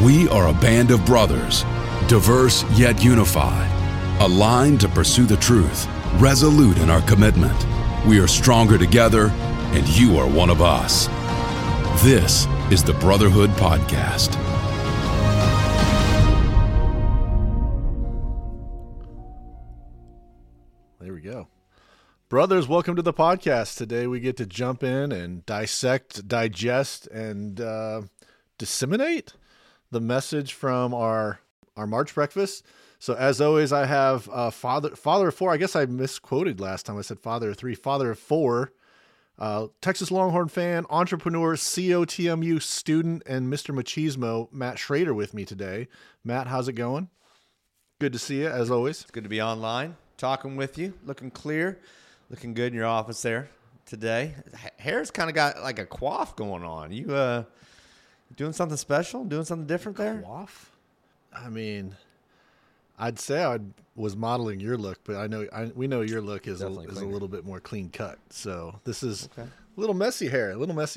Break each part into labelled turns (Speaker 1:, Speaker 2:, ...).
Speaker 1: We are a band of brothers, diverse yet unified, aligned to pursue the truth, resolute in our commitment. We are stronger together, and you are one of us. This is the Brotherhood Podcast.
Speaker 2: There we go. Brothers, welcome to the podcast. Today we get to jump in and dissect, digest, and disseminate the message from our March breakfast. So as always, I have father of four. I guess I misquoted last time. I said father of three. Father of four. Texas Longhorn fan, entrepreneur, COTMU student, and Mr. Machismo, Matt Schrader, with me today. Matt, how's it going? Good to see you, as always.
Speaker 3: It's good to be online, talking with you, looking clear, looking good in your office there today. Hair's kind of got like a coif going on. You doing something special? Doing something different there?
Speaker 2: Coif? I mean, I'd say I was modeling your look, but we know your look is a little bit more clean cut. So this is a little messy hair,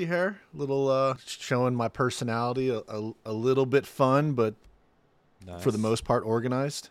Speaker 2: showing my personality, a little bit fun, but nice. For the most part organized.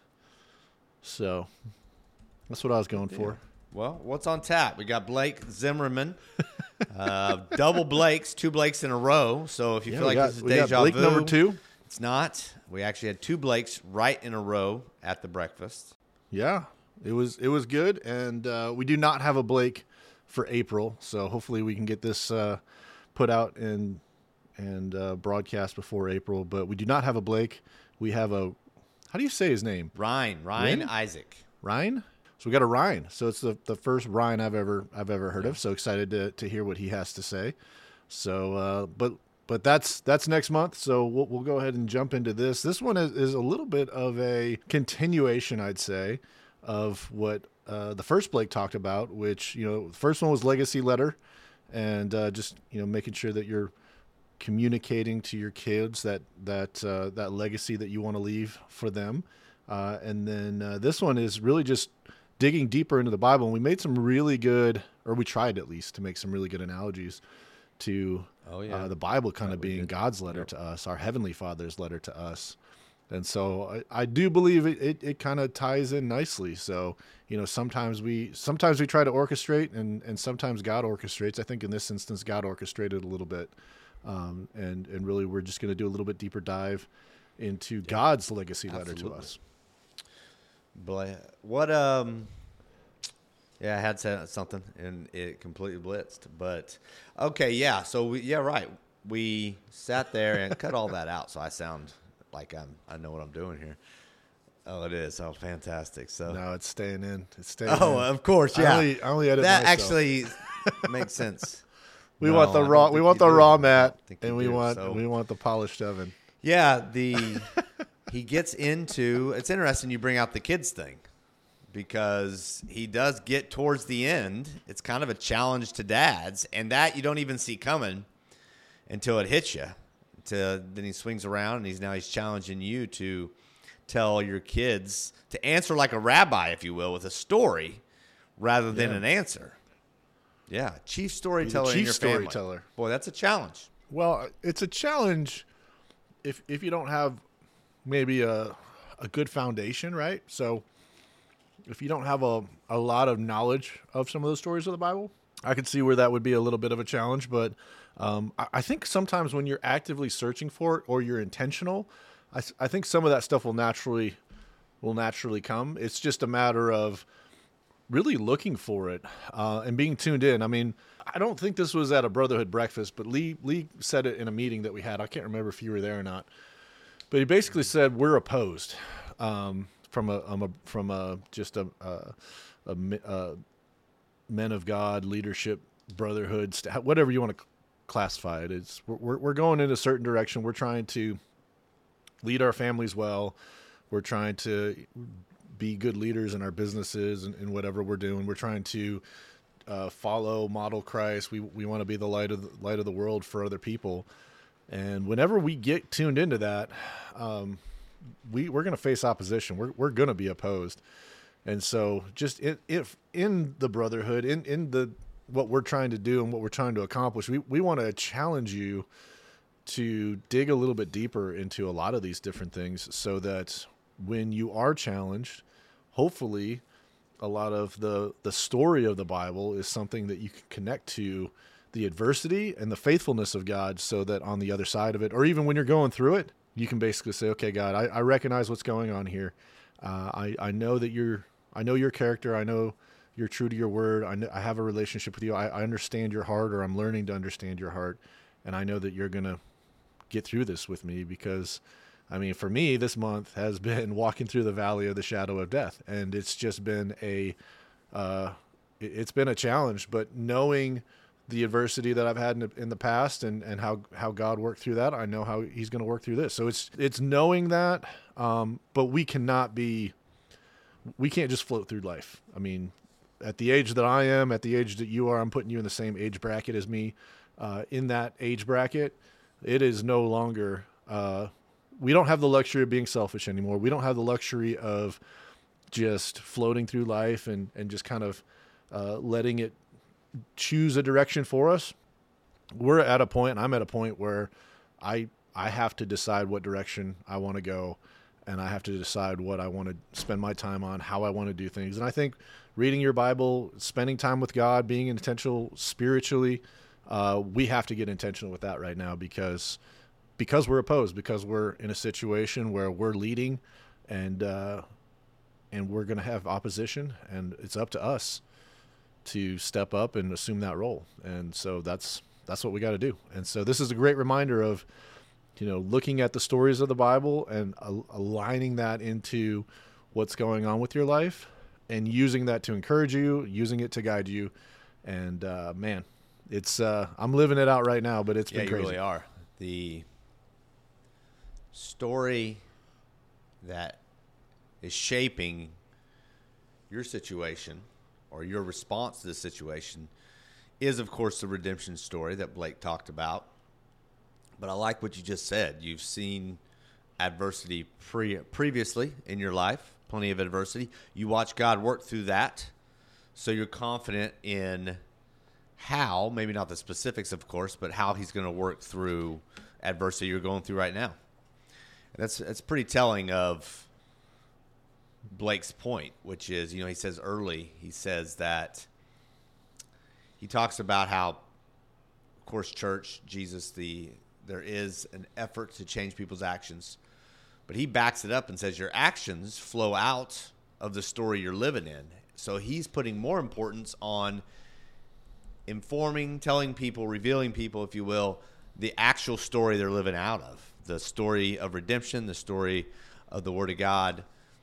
Speaker 2: So that's what I was going for.
Speaker 3: Well, what's on tap? We got Blake Zimmerman, double Blakes, two Blakes in a row. So if you feel like this is deja
Speaker 2: Blake
Speaker 3: vu,
Speaker 2: number two.
Speaker 3: It's not. We actually had two Blakes right in a row at the breakfast.
Speaker 2: Yeah, it was good, and we do not have a Blake for April, so hopefully we can get this put out and broadcast before April. But we do not have a Blake. We have a, how do you say his name?
Speaker 3: Ryan Isaac.
Speaker 2: Ryan? So we got a Ryan. So it's the first Ryan I've ever heard of. So excited to hear what he has to say. So but that's next month. So we'll go ahead and jump into this. This one is a little bit of a continuation, I'd say, of what the first Blake talked about, which, the first one was legacy letter, and just making sure that you're communicating to your kids that legacy that you want to leave for them. And then this one is really just digging deeper into the Bible. And we made some really good, or we tried at least to make some really good analogies to the Bible kind of being God's letter to us, our Heavenly Father's letter to us. And so I do believe it kind of ties in nicely. So, sometimes we try to orchestrate and sometimes God orchestrates. I think in this instance, God orchestrated a little bit. And really we're just going to do a little bit deeper dive into God's legacy letter to us.
Speaker 3: What I had said something and it completely blitzed, but okay. So we sat there and cut all that out. So I sound like I know what I'm doing here. Oh, it is. Oh, fantastic. So
Speaker 2: no, it's staying in.
Speaker 3: Oh, of course. Yeah.
Speaker 2: I only edit
Speaker 3: that
Speaker 2: myself.
Speaker 3: Actually makes sense.
Speaker 2: We want the raw. We want the raw Matt, and we want the polished oven.
Speaker 3: Yeah, he gets into. It's interesting you bring out the kids thing, because he does get towards the end. It's kind of a challenge to dads, and that you don't even see coming until it hits you. Then he swings around, and he's challenging you to tell your kids to answer like a rabbi, if you will, with a story rather than an answer. Yeah, chief storyteller in your family. Boy, that's a challenge.
Speaker 2: Well, it's a challenge if you don't have maybe a good foundation, right? So if you don't have a lot of knowledge of some of those stories of the Bible, I could see where that would be a little bit of a challenge. But I think sometimes when you're actively searching for it or you're intentional, I think some of that stuff will naturally come. It's just a matter of really looking for it and being tuned in. I mean, I don't think this was at a Brotherhood breakfast, but Lee said it in a meeting that we had. I can't remember if you were there or not, but he basically said we're opposed from just a men of God leadership, brotherhood, whatever you want to classify it. It's we're going in a certain direction. We're trying to lead our families well. We're trying to be good leaders in our businesses and whatever we're doing. We're trying to follow, model Christ. We want to be the light of the world for other people. And whenever we get tuned into that, we're going to face opposition. We're going to be opposed. And so just if in the brotherhood, in the what we're trying to do and what we're trying to accomplish, we want to challenge you to dig a little bit deeper into a lot of these different things so that when you are challenged, hopefully a lot of the story of the Bible is something that you can connect to the adversity and the faithfulness of God, so that on the other side of it, or even when you're going through it, you can basically say, okay, God, I recognize what's going on here. I know that I know your character. I know you're true to your word. I have a relationship with you. I understand your heart, or I'm learning to understand your heart. And I know that you're going to get through this with me, because I mean, for me, this month has been walking through the valley of the shadow of death. And it's just been it's been a challenge, but knowing the adversity that I've had in the past and how God worked through that, I know how he's going to work through this. So it's knowing that, but we can't just float through life. I mean, at the age that I am, at the age that you are, I'm putting you in the same age bracket as me. In that age bracket, it is no longer, we don't have the luxury of being selfish anymore. We don't have the luxury of just floating through life and just kind of letting it choose a direction for us. We're at a point, I'm at a point where I have to decide what direction I want to go, and I have to decide what I want to spend my time on, how I want to do things. And I think reading your Bible, spending time with God, being intentional spiritually, we have to get intentional with that right now, because we're opposed, because we're in a situation where we're leading and we're going to have opposition, and it's up to us to step up and assume that role. And so that's what we got to do. And so this is a great reminder of, looking at the stories of the Bible and aligning that into what's going on with your life, and using that to encourage you, using it to guide you. And man, it's I'm living it out right now, but it's been crazy.
Speaker 3: You really are. The story that is shaping your situation, or your response to the situation, is, of course, the redemption story that Blake talked about. But I like what you just said. You've seen adversity previously in your life, plenty of adversity. You watch God work through that, so you're confident in how, maybe not the specifics, of course, but how he's going to work through adversity you're going through right now. And that's pretty telling of Blake's point, which is, he says early, he talks about how, of course, church, Jesus, there is an effort to change people's actions, but he backs it up and says your actions flow out of the story you're living in. So he's putting more importance on informing, telling people, revealing people, if you will, the actual story they're living out of, the story of redemption, the story of the Word of God,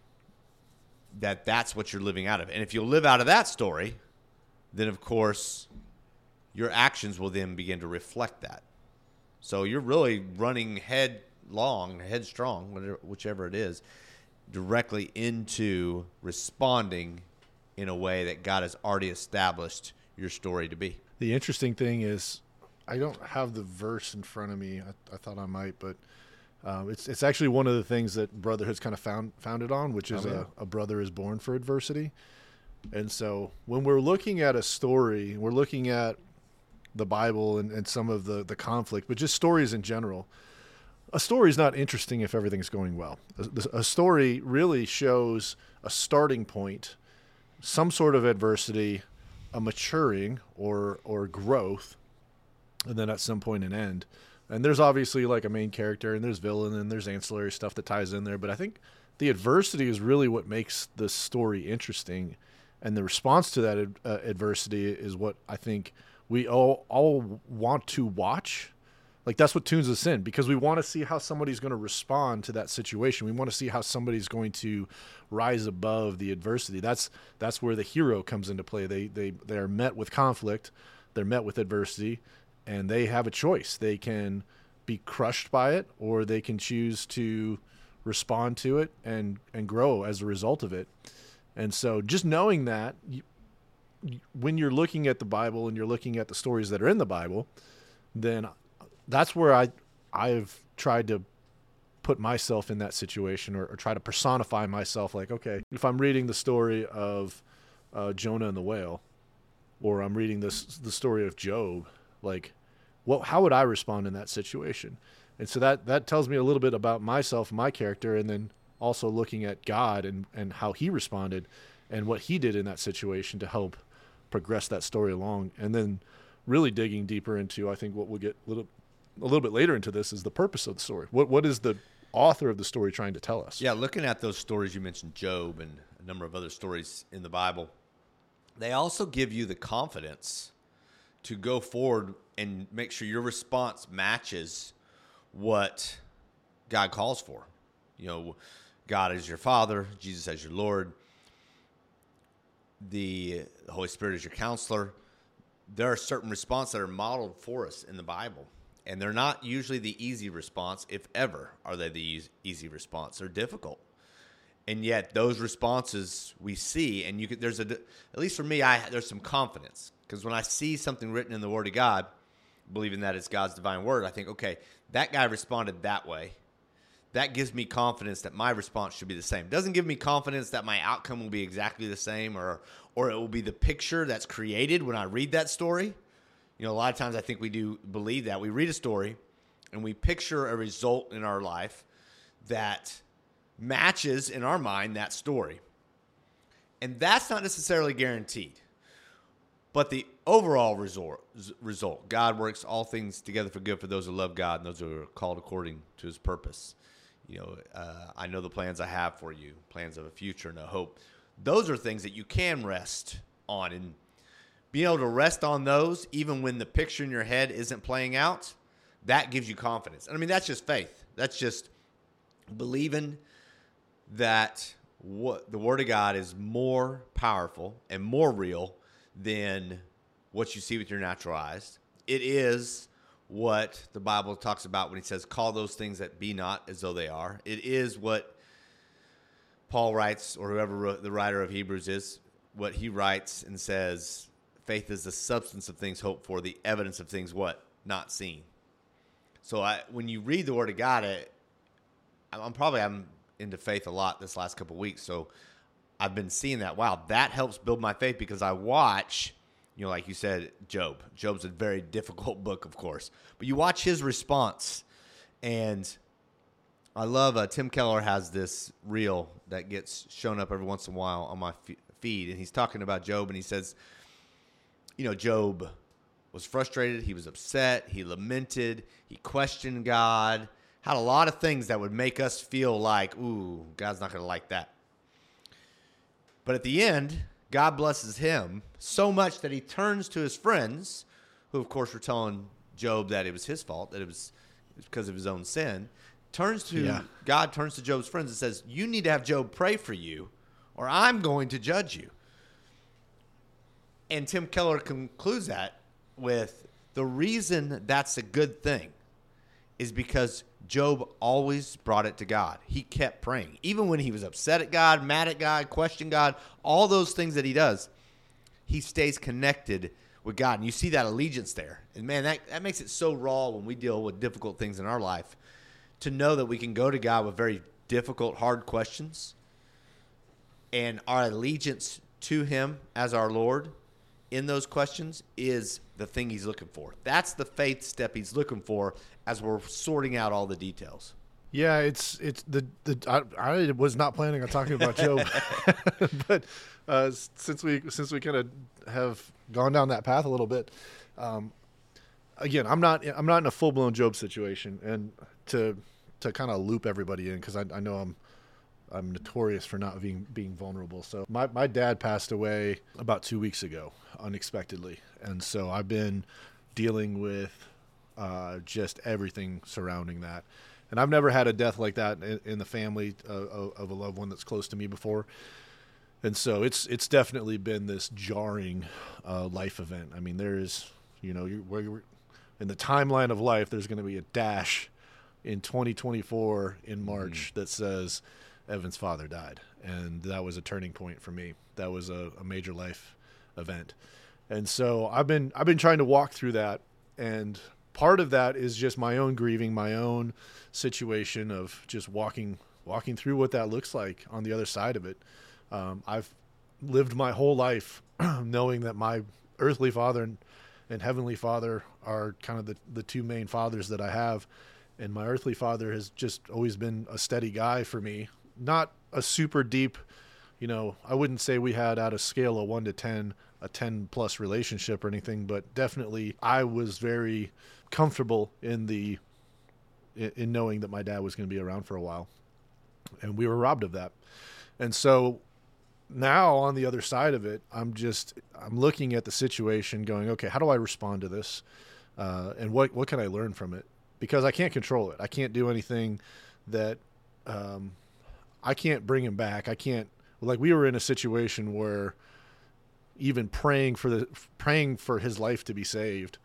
Speaker 3: that's what you're living out of. And if you'll live out of that story, then, of course, your actions will then begin to reflect that. So you're really running headstrong, whichever it is, directly into responding in a way that God has already established your story to be.
Speaker 2: The interesting thing is, I don't have the verse in front of me. I thought I might, but it's actually one of the things that Brotherhood's kind of founded on, which is a brother is born for adversity. And so when we're looking at a story, we're looking at the Bible and some of the conflict, but just stories in general. A story is not interesting if everything's going well. A story really shows a starting point, some sort of adversity, a maturing or growth, and then at some point an end. And there's obviously like a main character, and there's villain, and there's ancillary stuff that ties in there. But I think the adversity is really what makes the story interesting, and the response to that adversity is what I think we all want to watch. Like, that's what tunes us in, because we want to see how somebody's going to respond to that situation. We want to see how somebody's going to rise above the adversity. That's where the hero comes into play. They are met with conflict, they're met with adversity, and they have a choice. They can be crushed by it, or they can choose to respond to it and grow as a result of it. And so just knowing that, when you're looking at the Bible and you're looking at the stories that are in the Bible, then that's where I've tried to put myself in that situation, or try to personify myself. Like, okay, if I'm reading the story of Jonah and the whale, or I'm reading the story of Job, like, how would I respond in that situation? And so that tells me a little bit about myself, my character, and then also looking at God and how he responded and what he did in that situation to help progress that story along. And then really digging deeper into, I think what we'll get a little bit later into this, is the purpose of the story. What is the author of the story trying to tell us?
Speaker 3: Yeah, looking at those stories, you mentioned Job and a number of other stories in the Bible, they also give you the confidence to go forward and make sure your response matches what God calls for. You know, God is your Father, Jesus as your Lord, the Holy Spirit is your counselor. There are certain responses that are modeled for us in the Bible, and they're not usually the easy response, if ever are they the easy response. They're difficult. And yet those responses we see, and there's at least for me, there's some confidence, because when I see something written in the Word of God, believing that it's God's divine word, I think, okay, that guy responded that way. That gives me confidence that my response should be the same. It doesn't give me confidence that my outcome will be exactly the same, or it will be the picture that's created when I read that story. You know, a lot of times I think we do believe that. We read a story and we picture a result in our life that matches in our mind that story. And that's not necessarily guaranteed. But the overall result, God works all things together for good for those who love God and those who are called according to his purpose. You know, I know the plans I have for you, plans of a future and a hope. Those are things that you can rest on. And being able to rest on those, even when the picture in your head isn't playing out, that gives you confidence. And I mean, that's just faith. That's just believing that what the Word of God is more powerful and more real than what you see with your natural eyes. It is what the Bible talks about when he says, call those things that be not as though they are. It is what Paul writes, or whoever the writer of Hebrews is, what he writes and says, faith is the substance of things hoped for, the evidence of things what? Not seen. So when you read the Word of God, I'm into faith a lot this last couple of weeks, so I've been seeing that. Wow, that helps build my faith, because I watch, you know, like you said, Job. Job's a very difficult book, of course. But you watch his response, and I love Tim Keller has this reel that gets shown up every once in a while on my feed, and he's talking about Job, and he says, you know, Job was frustrated, he was upset, he lamented, he questioned God, had a lot of things that would make us feel like, ooh, God's not going to like that. But at the end, God blesses him so much that he turns to his friends, who, of course, were telling Job that it was his fault, that it was because of his own sin. God turns to Job's friends and says, you need to have Job pray for you, or I'm going to judge you. And Tim Keller concludes that with the reason that's a good thing is because Job always brought it to God. He kept praying. Even when he was upset at God, mad at God, questioned God, all those things that he does, he stays connected with God. And you see that allegiance there. And man, that makes it so raw when we deal with difficult things in our life, to know that we can go to God with very difficult, hard questions, and our allegiance to him as our Lord in those questions is the thing he's looking for. That's the faith step he's looking for as we're sorting out all the details.
Speaker 2: Yeah, I was not planning on talking about Job, but since we kind of have gone down that path a little bit, again, I'm not in a full blown Job situation, and to kind of loop everybody in, because I know I'm notorious for not being vulnerable. So my dad passed away about 2 weeks ago, unexpectedly, and so I've been dealing with just everything surrounding that. And I've never had a death like that in the family of a loved one that's close to me before. And so it's definitely been this jarring life event. I mean, there's, you know, in the timeline of life, there's going to be a dash in 2024 in March that says Evan's father died. And that was a turning point for me. That was a major life event. And so I've been trying to walk through that, and part of that is just my own grieving, my own situation of just walking through what that looks like on the other side of it. I've lived my whole life knowing that my earthly father and Heavenly Father are kind of the two main fathers that I have. And my earthly father has just always been a steady guy for me. Not a super deep, I wouldn't say we had at a scale of 1 to 10, a 10 plus relationship or anything, but definitely I was very comfortable in knowing that my dad was going to be around for a while, and we were robbed of that. And so now on the other side of it, I'm looking at the situation going, okay, how do I respond to this? And what can I learn from it? Because I can't control it. I can't do anything that, I can't bring him back. I can't, like, we were in a situation where even praying for his life to be saved,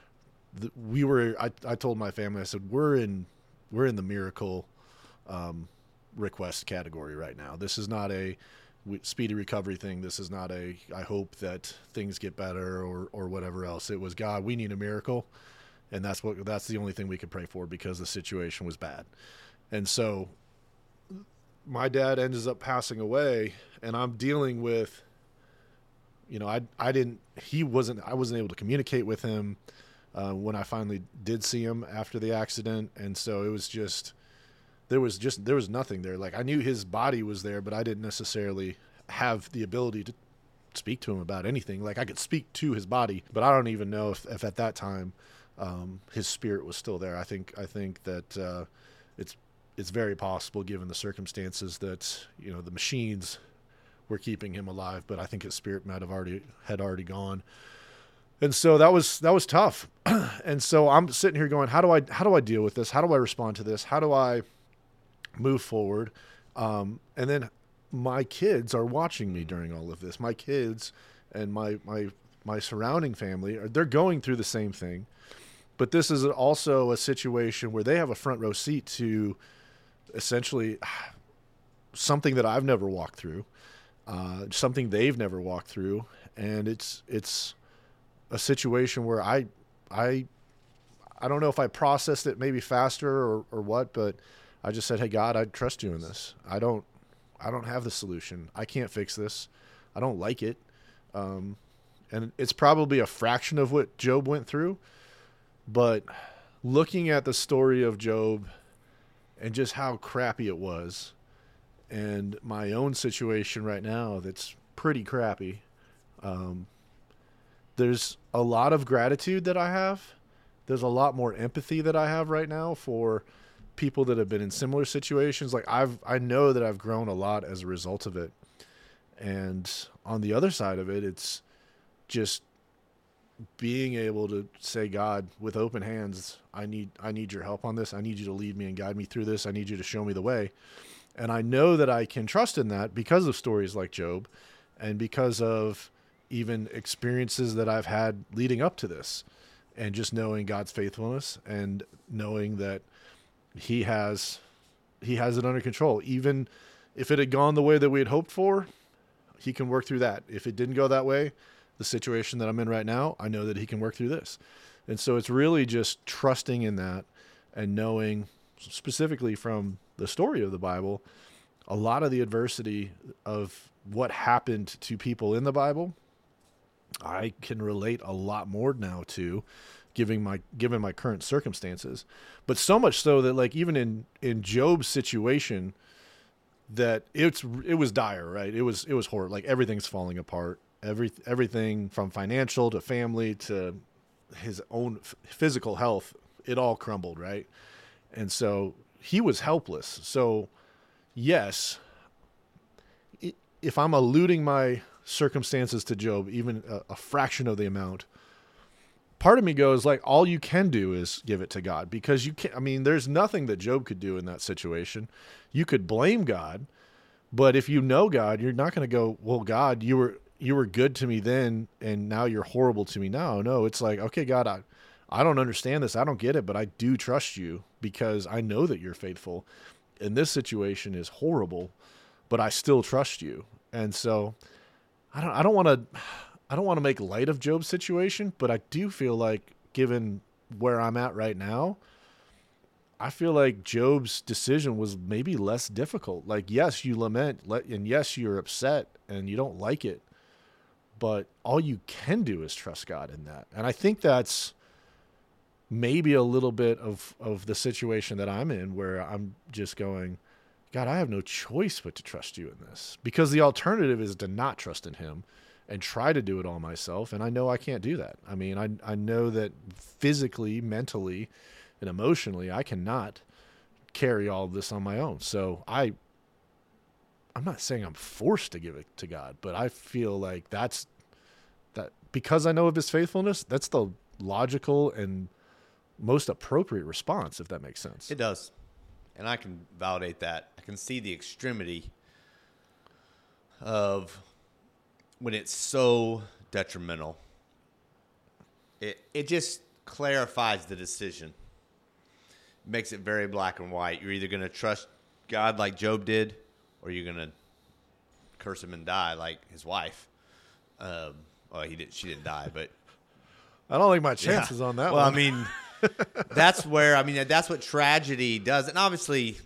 Speaker 2: I told my family, I said, we're in the miracle, request category right now. This is not a speedy recovery thing. This is not I hope that things get better or whatever else. It was, God, we need a miracle. And that's the only thing we could pray for, because the situation was bad. And so my dad ends up passing away, and I'm dealing with, I wasn't able to communicate with him when I finally did see him after the accident. And so it was there was nothing there. Like, I knew his body was there, but I didn't necessarily have the ability to speak to him about anything. Like, I could speak to his body, but I don't even know if at that time his spirit was still there. I think that it's very possible, given the circumstances, that the machines were keeping him alive, but I think his spirit might have already gone. And so that was tough. And so I'm sitting here going, how do I deal with this? How do I respond to this? How do I move forward? And then my kids are watching me during all of this. My kids and my surrounding family, they're going through the same thing. But this is also a situation where they have a front row seat to essentially something that I've never walked through, something they've never walked through. And it's a situation where I don't know if I processed it maybe faster or what, but I just said, hey, God, I trust you in this. I don't have the solution. I can't fix this. I don't like it. And it's probably a fraction of what Job went through. But looking at the story of Job and just how crappy it was, and my own situation right now that's pretty crappy, there's a lot of gratitude that I have. There's a lot more empathy that I have right now for people that have been in similar situations. Like, I know that I've grown a lot as a result of it. And on the other side of it, it's just being able to say, God, with open hands, I need your help on this. I need you to lead me and guide me through this. I need you to show me the way. And I know that I can trust in that because of stories like Job, and because of even experiences that I've had leading up to this, and just knowing God's faithfulness and knowing that he has it under control. Even if it had gone the way that we had hoped for, he can work through that. If it didn't go that way, the situation that I'm in right now, I know that he can work through this. And so it's really just trusting in that, and knowing specifically from the story of the Bible, a lot of the adversity of what happened to people in the Bible, I can relate a lot more now to, given my current circumstances. But so much so that, like, even in Job's situation, that it was dire, right? It was horrible. Like, everything's falling apart. Everything from financial to family to his own physical health, it all crumbled, right? And so he was helpless. So yes, if I'm alluding my circumstances to Job, even a fraction of the amount, part of me goes, like, all you can do is give it to God, because you can't, there's nothing that Job could do in that situation. You could blame God, but if you know God, you're not going to go, well, God, you were good to me then, and now you're horrible to me now. No, it's like, okay, God, I don't understand this. I don't get it, but I do trust you because I know that you're faithful. And this situation is horrible, but I still trust you. And so I don't want to make light of Job's situation, but I do feel like, given where I'm at right now, I feel like Job's decision was maybe less difficult. Like, yes, you lament, and yes, you're upset and you don't like it, but all you can do is trust God in that. And I think that's maybe a little bit of the situation that I'm in, where I'm just going, God, I have no choice but to trust you in this, because the alternative is to not trust in him and try to do it all myself. And I know I can't do that. I mean, I know that physically, mentally, and emotionally, I cannot carry all of this on my own. So I'm not saying I'm forced to give it to God, but I feel like that because I know of his faithfulness, that's the logical and most appropriate response, if that makes sense.
Speaker 3: It does. And I can validate that. I can see the extremity of when it's so detrimental. It just clarifies the decision. It makes it very black and white. You're either going to trust God like Job did, or you're going to curse him and die like his wife. Well, she didn't die, but
Speaker 2: I don't like my chances on that one.
Speaker 3: Well, I mean, that's what tragedy does. And obviously,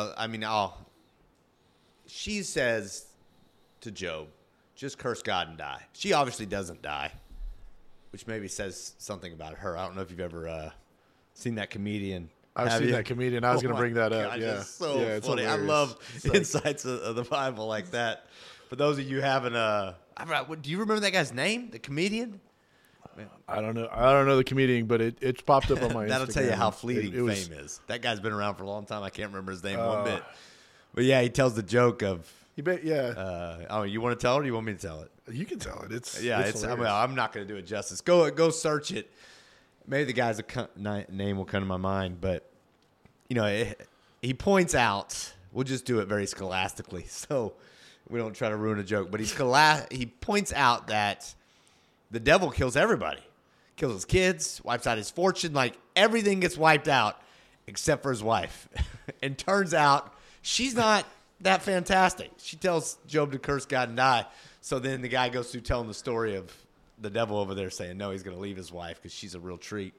Speaker 3: she says to Job, just curse God and die. She obviously doesn't die, which maybe says something about her. I don't know if you've ever seen that comedian.
Speaker 2: I've seen that comedian. I was going to bring that up.
Speaker 3: God,
Speaker 2: yeah.
Speaker 3: It's so
Speaker 2: it's
Speaker 3: funny.
Speaker 2: hilarious.
Speaker 3: I love insights of the Bible like that. For those of you who haven't, do you remember that guy's name, the comedian?
Speaker 2: I don't know the comedian, but it's popped up on my
Speaker 3: That'll
Speaker 2: Instagram.
Speaker 3: tell you how fleeting fame is. That guy's been around for a long time. I can't remember his name one bit. But yeah, he tells the joke of.
Speaker 2: You bet, yeah.
Speaker 3: You want to tell it, or do you want me to tell it?
Speaker 2: You can tell it. It's
Speaker 3: I'm not going to do it justice. Go search it. Maybe the guy's name will come to my mind, but he points out. We'll just do it very scholastically, so we don't try to ruin a joke. But he points out that the devil kills everybody, kills his kids, wipes out his fortune, like everything gets wiped out except for his wife. And turns out she's not that fantastic. She tells Job to curse God and die. So then the guy goes through telling the story of the devil over there saying, no, he's going to leave his wife because she's a real treat.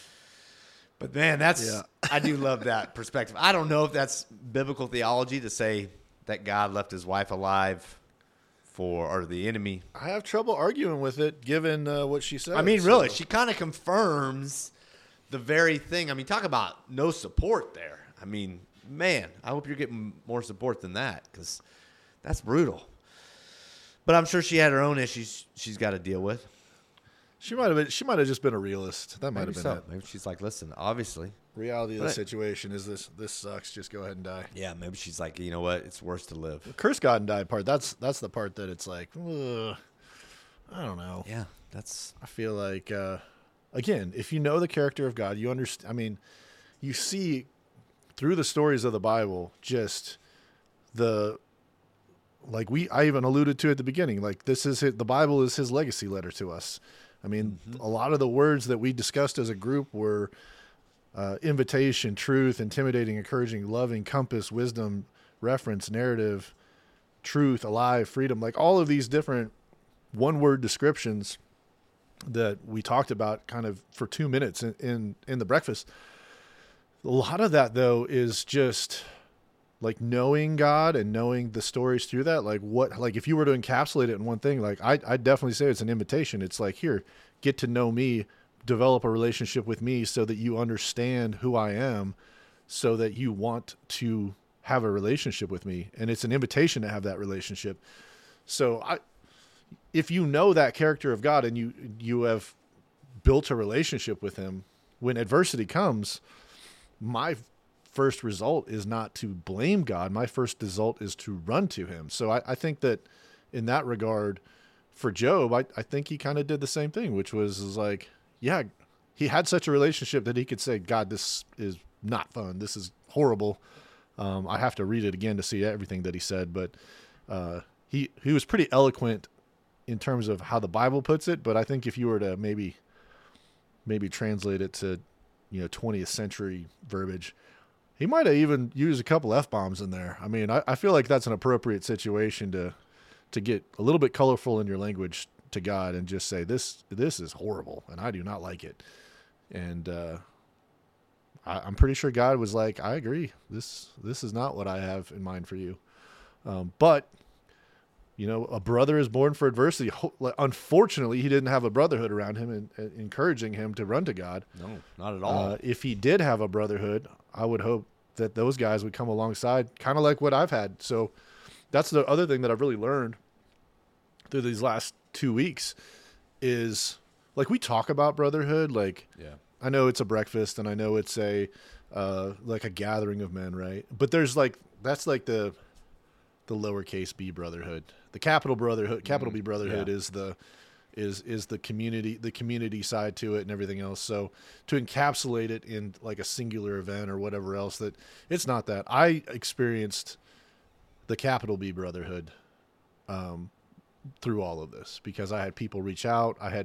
Speaker 3: But man, I do love that perspective. I don't know if that's biblical theology to say that God left his wife alive or the enemy.
Speaker 2: I have trouble arguing with it given what she said.
Speaker 3: I mean, really, she kind of confirms the very thing. I mean, talk about no support there. I mean, man, I hope you're getting more support than that, because that's brutal. But I'm sure she had her own issues she's got to deal with.
Speaker 2: She might have just been a realist. That might have been it.
Speaker 3: Maybe she's like, listen, obviously,
Speaker 2: reality of the situation is this sucks. Just go ahead and die.
Speaker 3: Yeah, maybe she's like, you know what? It's worse to live.
Speaker 2: The curse God and die part. That's the part that it's like, ugh, I don't know.
Speaker 3: Yeah,
Speaker 2: I feel like again, if you know the character of God, you understand. I mean, you see through the stories of the Bible, just I even alluded to at the beginning, like the Bible is his legacy letter to us. I mean, a lot of the words that we discussed as a group were invitation, truth, intimidating, encouraging, loving, compass, wisdom, reference, narrative, truth, alive, freedom, like all of these different one-word descriptions that we talked about kind of for 2 minutes in the breakfast. A lot of that, though, is just like knowing God and knowing the stories through that. Like if you were to encapsulate it in one thing, like I definitely say it's an invitation. It's like, here, get to know me, develop a relationship with me so that you understand who I am, so that you want to have a relationship with me. And it's an invitation to have that relationship. So if you know that character of God and you have built a relationship with him, when adversity comes, my first result is not to blame God. My first result is to run to him. So I think that in that regard, for Job, I think he kind of did the same thing, which was like, yeah, he had such a relationship that he could say, God, this is not fun. This is horrible. I have to read it again to see everything that he said, but he was pretty eloquent in terms of how the Bible puts it. But I think if you were to maybe translate it to 20th century verbiage, he might have even used a couple F-bombs in there. I mean, I feel like that's an appropriate situation to get a little bit colorful in your language to God and just say, this is horrible and I do not like it. And I'm pretty sure God was like, I agree. This is not what I have in mind for you. But You know, a brother is born for adversity. Unfortunately, he didn't have a brotherhood around him and encouraging him to run to God.
Speaker 3: No, not at all.
Speaker 2: If he did have a brotherhood, I would hope that those guys would come alongside, kind of like what I've had. So that's the other thing that I've really learned through these last 2 weeks is, like, we talk about brotherhood. Like,
Speaker 3: Yeah.
Speaker 2: I know it's a breakfast and I know it's like a gathering of men, right? But there's like, that's like the lowercase b brotherhood. The capital B brotherhood
Speaker 3: Yeah.
Speaker 2: is the community side to it and everything else. So to encapsulate it in like a singular event or whatever else, that it's not that. I experienced the capital B brotherhood through all of this because I had people reach out. I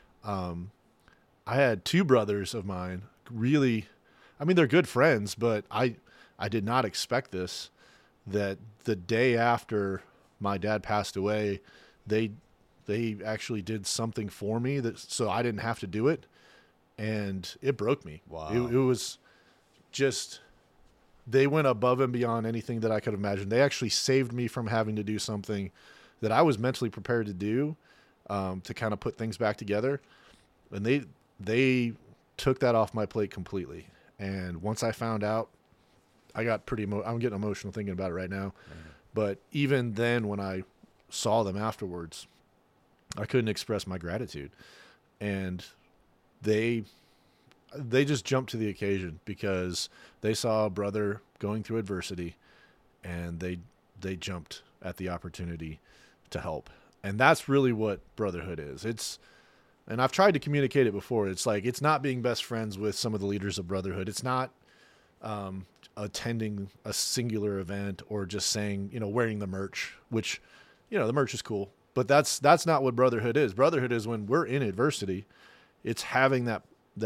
Speaker 2: had two brothers of mine, really, I mean, they're good friends, but I did not expect this, that the day after my dad passed away, they actually did something for me that, so I didn't have to do it. And it broke me.
Speaker 3: Wow.
Speaker 2: It was just, they went above and beyond anything that I could imagine. They actually saved me from having to do something that I was mentally prepared to do, to kind of put things back together. And they took that off my plate completely. And once I found out, I got I'm getting emotional thinking about it right now.
Speaker 3: Mm-hmm.
Speaker 2: But even then, when I saw them afterwards, I couldn't express my gratitude. And they just jumped to the occasion because they saw a brother going through adversity, and they jumped at the opportunity to help. And that's really what brotherhood is. And I've tried to communicate it before. It's like, it's not being best friends with some of the leaders of brotherhood. It's not attending a singular event or just saying, wearing the merch, which, the merch is cool, but that's not what brotherhood is. Brotherhood is when we're in adversity, it's having that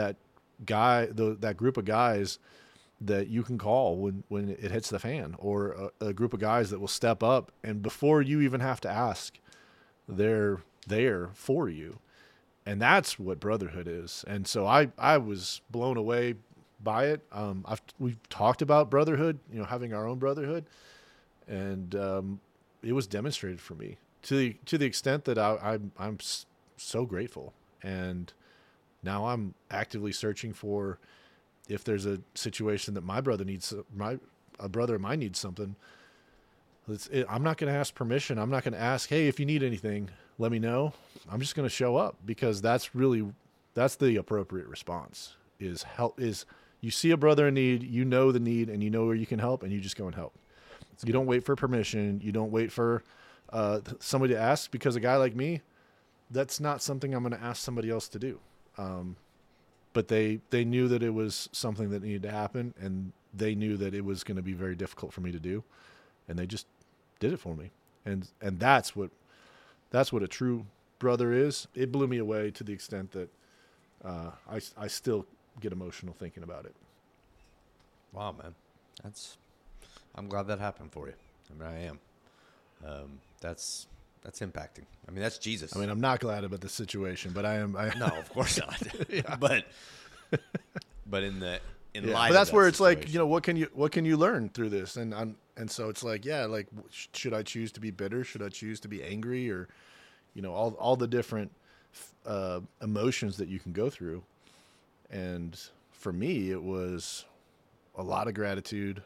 Speaker 2: group of guys that you can call when it hits the fan, or a group of guys that will step up, and before you even have to ask, they're there for you. And that's what brotherhood is. And so I was blown away by it. We've talked about brotherhood, having our own brotherhood, and it was demonstrated for me to the extent that I'm so grateful. And now I'm actively searching for, if there's a situation that my brother needs, a brother of mine needs something, I'm not going to ask permission. I'm not going to ask, hey, if you need anything, let me know. I'm just going to show up, because that's the appropriate response. Is you see a brother in need, you know the need, and you know where you can help, and you just go and help. You don't wait for permission. You don't wait for somebody to ask, because a guy like me, that's not something I'm going to ask somebody else to do. But they knew that it was something that needed to happen, and they knew that it was going to be very difficult for me to do, and they just did it for me. And that's what a true brother is. It blew me away to the extent that I still get emotional thinking about it.
Speaker 3: Wow, man. I'm glad that happened for you. I mean, I am. That's impacting. I mean, that's Jesus.
Speaker 2: I mean, I'm not glad about the situation, but I am.
Speaker 3: No, of course not.
Speaker 2: Yeah.
Speaker 3: But in light
Speaker 2: but
Speaker 3: of
Speaker 2: that's
Speaker 3: that
Speaker 2: where it's
Speaker 3: situation.
Speaker 2: like, what can you learn through this? And so it's like, yeah, like, should I choose to be bitter? Should I choose to be angry? Or, all the different emotions that you can go through. And for me, it was a lot of gratitude,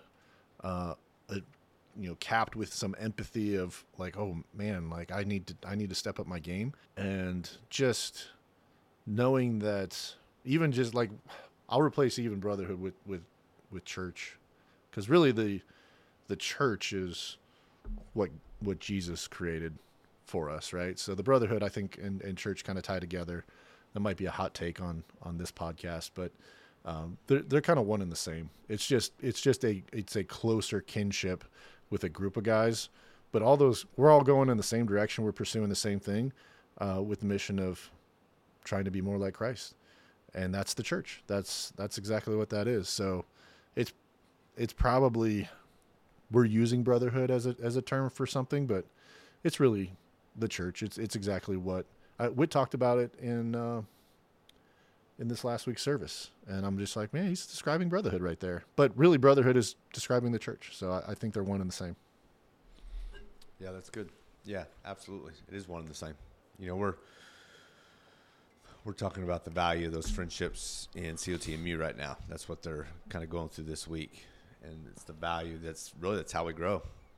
Speaker 2: capped with some empathy of like, oh man, like I need to step up my game. And just knowing that, even just like, I'll replace even brotherhood with church, because really the church is what Jesus created for us, right? So the brotherhood, I think, and church kind of tie together. That might be a hot take on this podcast, but they're kind of one and the same. It's a closer kinship with a group of guys, but we're all going in the same direction. We're pursuing the same thing, with the mission of trying to be more like Christ. And that's the church. That's exactly what that is. So it's probably, we're using brotherhood as a term for something, but it's really the church. It's exactly what Whit talked about it in this last week's service. And I'm just like, man, he's describing brotherhood right there. But really, brotherhood is describing the church. So I think they're one and the same.
Speaker 3: Yeah, that's good. Yeah, absolutely. It is one and the same. You know, we're talking about the value of those friendships in COTMU right now. That's what they're kind of going through this week, and it's the value that's how we grow.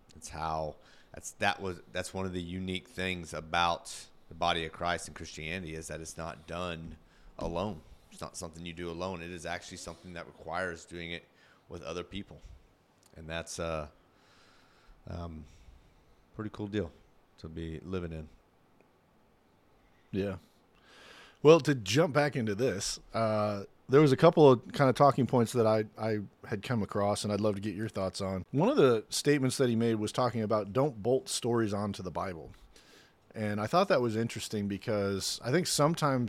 Speaker 3: That's one of the unique things about the body of Christ and Christianity, is that it's not done alone. It's not something you do alone. It is actually something that requires doing it with other people, and that's pretty cool deal to be living in.
Speaker 2: Yeah. Well, to jump back into this, there was a couple of kind of talking points that I had come across, and I'd love to get your thoughts on. One of the statements that he made was talking about don't bolt stories onto the Bible. And I thought that was interesting because I think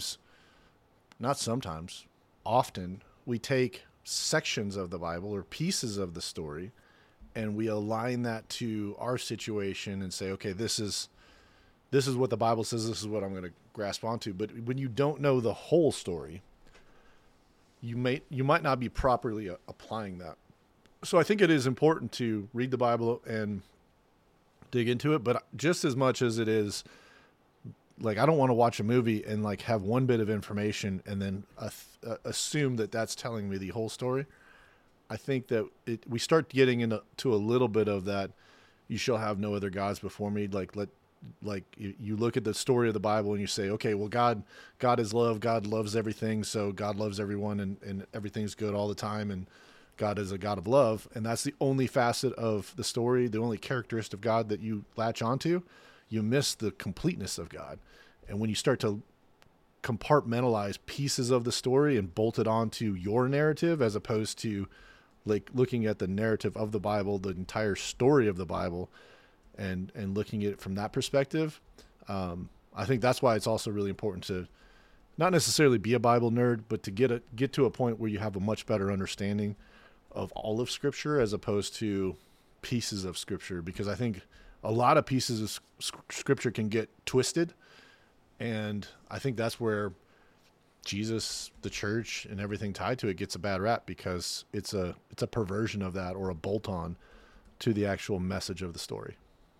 Speaker 2: often we take sections of the Bible or pieces of the story and we align that to our situation and say, okay, this is what the Bible says, this is what I'm going to grasp onto. But when you don't know the whole story, you might not be properly applying that. So I think it is important to read the Bible and dig into it, but just as much as it is, like, I don't want to watch a movie and like have one bit of information and then assume that that's telling me the whole story. I think that we start getting into a little bit of that. You shall have no other gods before me. Like you look at the story of the Bible and you say, okay, well, God is love. God loves everything. So God loves everyone and everything's good all the time. And God is a God of love. And that's the only facet of the story, the only characteristic of God that you latch onto. You miss the completeness of God. And when you start to compartmentalize pieces of the story and bolt it onto your narrative, as opposed to like looking at the narrative of the Bible, the entire story of the Bible, and looking at it from that perspective, I think that's why it's also really important to not necessarily be a Bible nerd, but to get to a point where you have a much better understanding of all of Scripture as opposed to pieces of Scripture, because I think a lot of pieces of Scripture can get twisted, and I think that's where Jesus, the church, and everything tied to it gets a bad rap, because it's a perversion of that, or a bolt-on to the actual message of the story.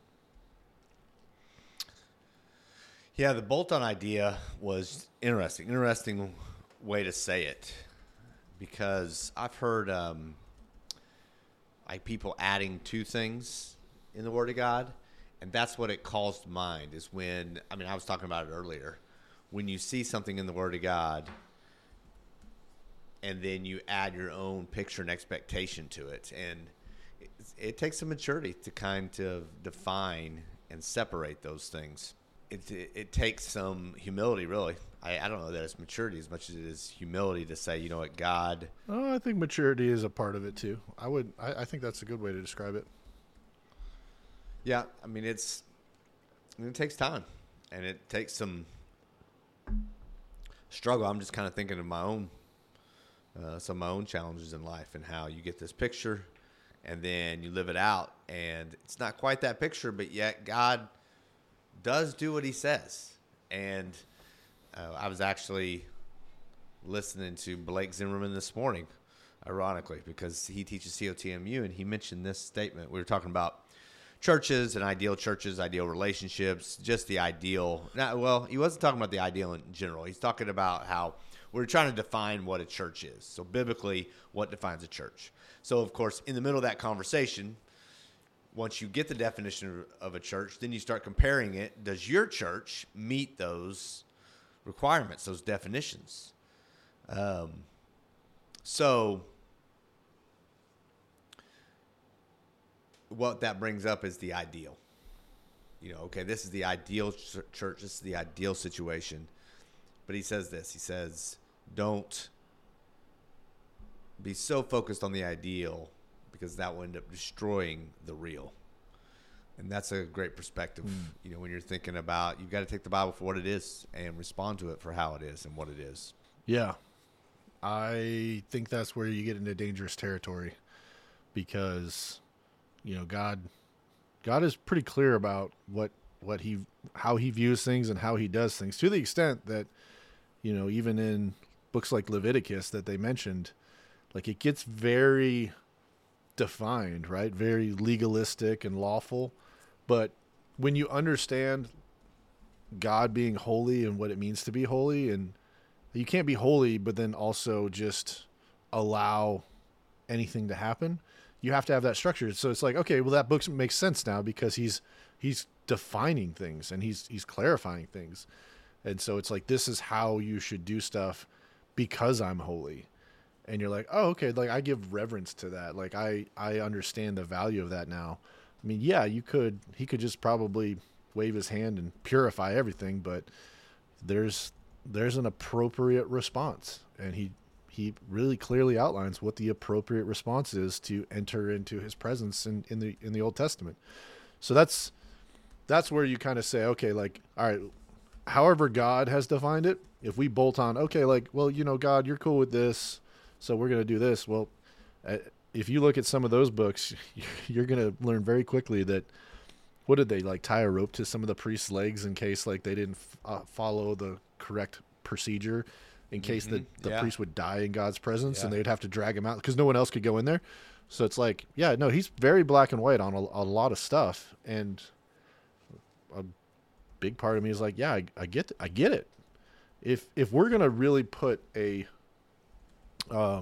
Speaker 3: Yeah, the bolt-on idea was interesting way to say it, because I've heard like people adding to things in the Word of God, and that's what it calls to mind. Is when, I mean, I was talking about it earlier, when you see something in the Word of God and then you add your own picture and expectation to it, and it takes some maturity to kind of define and separate those things. It takes some humility, really. I don't know that it's maturity as much as it is humility to say, you know what, God.
Speaker 2: Oh, I think maturity is a part of it too. I think that's a good way to describe it.
Speaker 3: Yeah, I mean, it takes time, and it takes some struggle. I'm just kind of thinking of my own, some of my own challenges in life, and how you get this picture, and then you live it out, and it's not quite that picture, but yet God does do what He says. And I was actually listening to Blake Zimmerman this morning, ironically, because he teaches COTMU, and he mentioned this statement. We were talking about churches, ideal relationships, just the ideal. Well, he wasn't talking about the ideal in general. He's talking about how we're trying to define what a church is. So biblically, what defines a church? So, of course, in the middle of that conversation, once you get the definition of a church, then you start comparing it. Does your church meet those requirements, those definitions? So what that brings up is the ideal. You know, okay, this is the ideal church. This is the ideal situation. But he says this. He says, don't be so focused on the ideal, because that will end up destroying the real. And that's a great perspective. You know, when you're thinking about, you've got to take the Bible for what it is and respond to it for how it is and what it is.
Speaker 2: Yeah. I think that's where you get into dangerous territory, because, you know, God is pretty clear about how He views things and how He does things, to the extent that, you know, even in books like Leviticus that they mentioned, like, it gets very defined, right? Very legalistic and lawful. But when you understand God being holy and what it means to be holy, and you can't be holy but then also just allow anything to happen. You have to have that structure. So it's like, okay, well, that book makes sense now because he's defining things and he's clarifying things. And so it's like, this is how you should do stuff because I'm holy. And you're like, oh, okay, like I give reverence to that. Like I understand the value of that now. I mean, yeah, he could just probably wave his hand and purify everything, but there's an appropriate response. And he really clearly outlines what the appropriate response is to enter into his presence in the Old Testament. So that's where you kind of say, okay, like, all right, however God has defined it, if we bolt on, okay, like, well, God, you're cool with this, so we're going to do this. Well, if you look at some of those books, you're going to learn very quickly that, what did they, like, tie a rope to some of the priests' legs in case, like, they didn't follow the correct procedure, in case the priest would die in God's presence, and they'd have to drag him out because no one else could go in there. So it's like, yeah, no, he's very black and white on a lot of stuff. And a big part of me is like, yeah, I get it. If we're going to really put if we're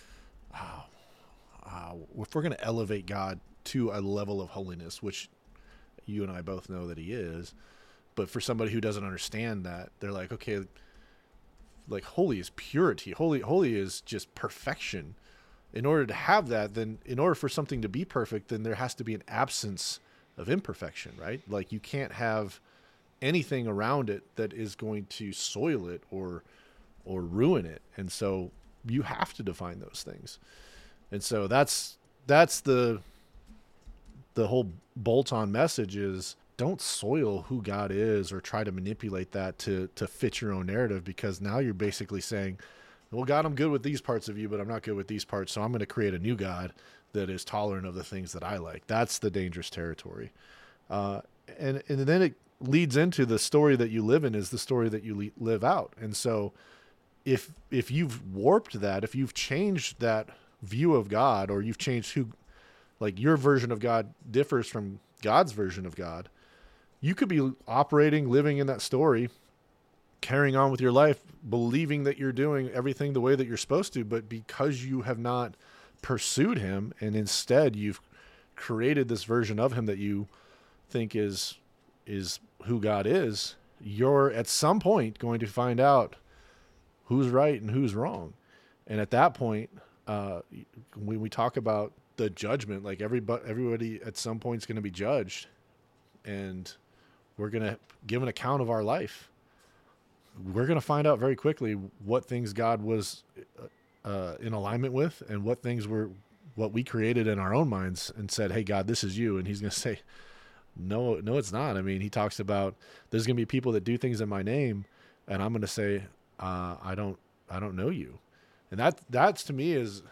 Speaker 2: going to elevate God to a level of holiness, which you and I both know that he is, but for somebody who doesn't understand that, they're like, okay, like holy is purity. Holy is just perfection. In order to have that, then in order for something to be perfect, then there has to be an absence of imperfection, right? Like you can't have anything around it that is going to soil it or ruin it. And so you have to define those things. And so that's the whole bolt-on message is, don't soil who God is or try to manipulate that to fit your own narrative, because now you're basically saying, well, God, I'm good with these parts of you, but I'm not good with these parts. So I'm going to create a new God that is tolerant of the things that I like. That's the dangerous territory. And then it leads into the story that you live in is the story that you live out. And so if you've warped that, if you've changed that view of God, or you've changed who, like your version of God differs from God's version of God, you could be operating, living in that story, carrying on with your life, believing that you're doing everything the way that you're supposed to, but because you have not pursued him, and instead you've created this version of him that you think is who God is, you're at some point going to find out who's right and who's wrong. And at that point, when we talk about the judgment, like everybody at some point is going to be judged, and we're going to give an account of our life. We're going to find out very quickly what things God was in alignment with, and what things were what we created in our own minds and said, hey, God, this is you. And he's going to say, no, it's not. I mean, he talks about there's going to be people that do things in my name, and I'm going to say, I don't know you. And that's to me is,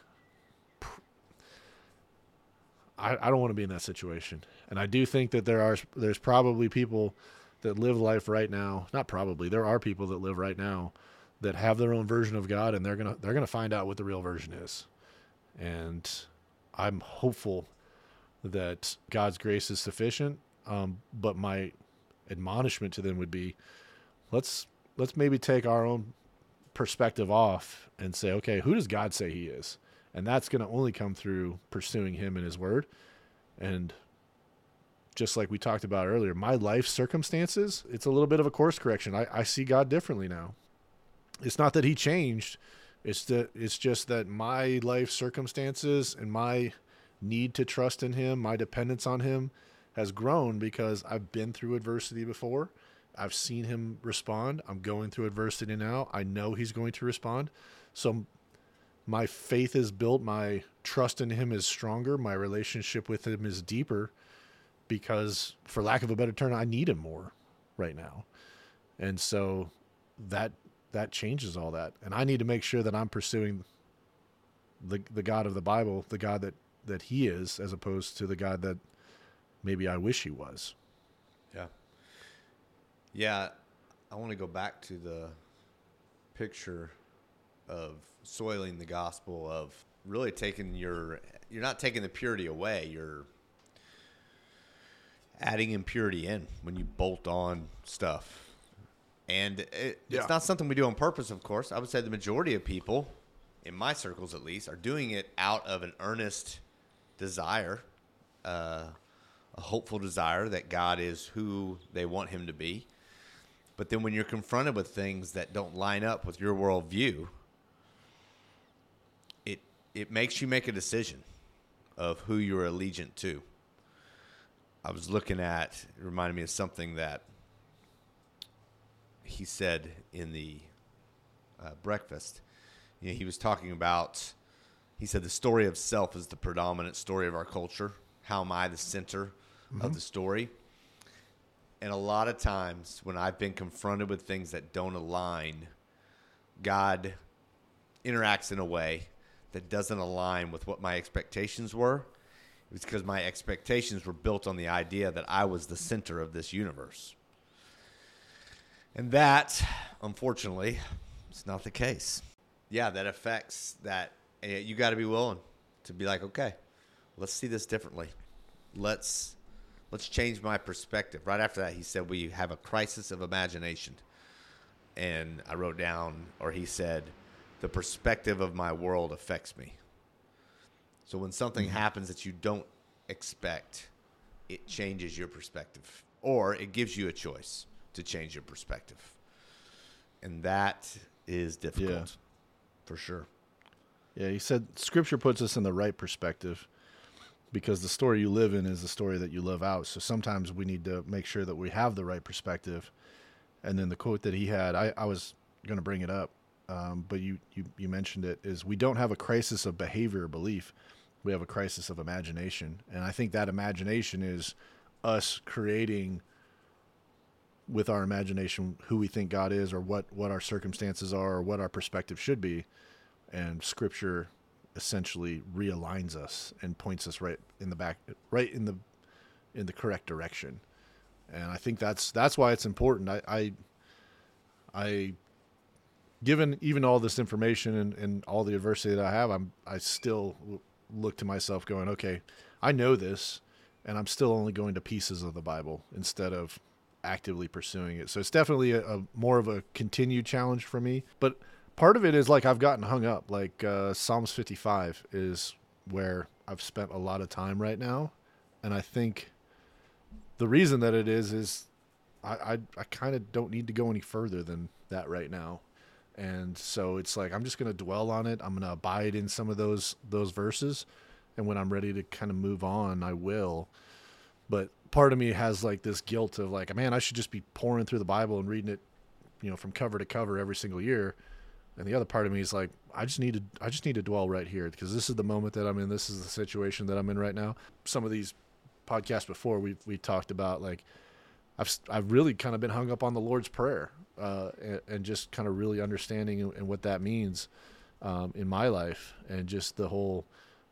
Speaker 2: I don't want to be in that situation. And I do think that there's probably people that live life right now. Not probably. There are people that live right now that have their own version of God, and they're gonna find out what the real version is. And I'm hopeful that God's grace is sufficient. But my admonishment to them would be, let's maybe take our own perspective off and say, okay, who does God say he is? And that's going to only come through pursuing him and his word. And just like we talked about earlier, my life circumstances, it's a little bit of a course correction. I see God differently now. It's not that he changed. It's just that my life circumstances and my need to trust in him, my dependence on him has grown because I've been through adversity before. I've seen him respond. I'm going through adversity now. I know he's going to respond. So my faith is built. My trust in him is stronger. My relationship with him is deeper because, for lack of a better term, I need him more right now. And so that changes all that. And I need to make sure that I'm pursuing the God of the Bible, the God that he is, as opposed to the God that maybe I wish he was.
Speaker 3: Yeah. Yeah. I want to go back to the picture of soiling the gospel, of really taking you're not taking the purity away. You're adding impurity in when you bolt on stuff. And it's not something we do on purpose, of course. I would say the majority of people, in my circles at least, are doing it out of an earnest desire, a hopeful desire that God is who they want him to be. But then when you're confronted with things that don't line up with your worldview, it makes you make a decision of who you're allegiant to. I was looking at, it reminded me of something that he said in the breakfast. You know, he was talking about, he said the story of self is the predominant story of our culture. How am I the center of the story? And a lot of times when I've been confronted with things that don't align, God interacts in a way that doesn't align with what my expectations were. It's because my expectations were built on the idea that I was the center of this universe. And that, unfortunately, is not the case. Yeah, that affects that. You got to be willing to be like, okay, let's see this differently. Let's change my perspective. Right after that, he said, we have a crisis of imagination. And I wrote down, or he said, the perspective of my world affects me. So when something happens that you don't expect, it changes your perspective, or it gives you a choice to change your perspective. And that is difficult, for sure.
Speaker 2: Yeah, he said Scripture puts us in the right perspective because the story you live in is the story that you live out. So sometimes we need to make sure that we have the right perspective. And then the quote that he had, I was going to bring it up, but you mentioned it, is we don't have a crisis of behavior or belief. We have a crisis of imagination. And I think that imagination is us creating with our imagination who we think God is, or what our circumstances are, or what our perspective should be. And Scripture essentially realigns us and points us right in the correct direction. And I think that's why it's important. I given even all this information and all the adversity that I have, I still look to myself going, okay, I know this, and I'm still only going to pieces of the Bible instead of actively pursuing it. So it's definitely a more of a continued challenge for me. But part of it is like I've gotten hung up. Like Psalms 55 is where I've spent a lot of time right now, and I think the reason that it is I kind of don't need to go any further than that right now. And so it's like I'm just going to dwell on it. I'm going to abide in some of those verses, and when I'm ready to kind of move on, I will. But part of me has like this guilt of like, man, I should just be pouring through the Bible and reading it, from cover to cover every single year. And the other part of me is like, I just need to dwell right here because this is the moment that I'm in. This is the situation that I'm in right now. Some of these podcasts before we talked about like, I've really kind of been hung up on the Lord's Prayer and just kind of really understanding and what that means in my life, and just the whole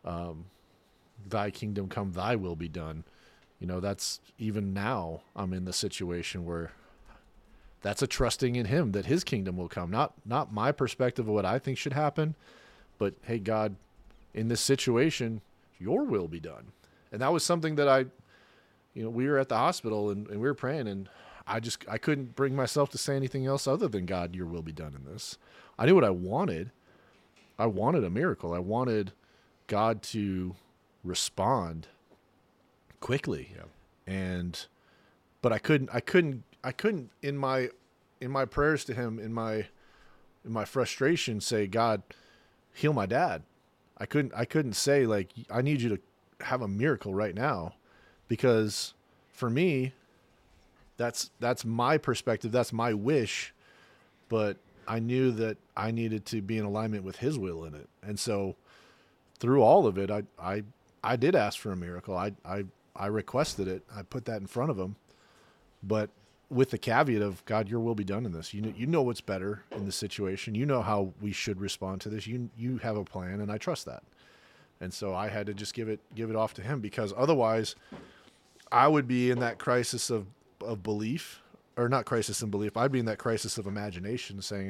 Speaker 2: thy kingdom come, thy will be done. That's even now I'm in the situation where that's a trusting in him that his kingdom will come, not my perspective of what I think should happen, but hey, God, in this situation, your will be done. And that was something that we were at the hospital and we were praying, and I couldn't bring myself to say anything else other than, God, your will be done in this. I knew what I wanted. I wanted a miracle. I wanted God to respond quickly. Yeah. But I couldn't in my prayers to him, in my frustration, say, God, heal my dad. I couldn't say like, I need you to have a miracle right now, because for me, that's my perspective. That's my wish. But I knew that I needed to be in alignment with his will in it. And so through all of it, I did ask for a miracle. I requested it. I put that in front of him, but with the caveat of, God, your will be done in this. You know what's better in this situation. You know how we should respond to this. You have a plan, and I trust that. And so I had to just give it off to him, because otherwise I would be in that crisis of belief, or not crisis in belief. I'd be in that crisis of imagination saying,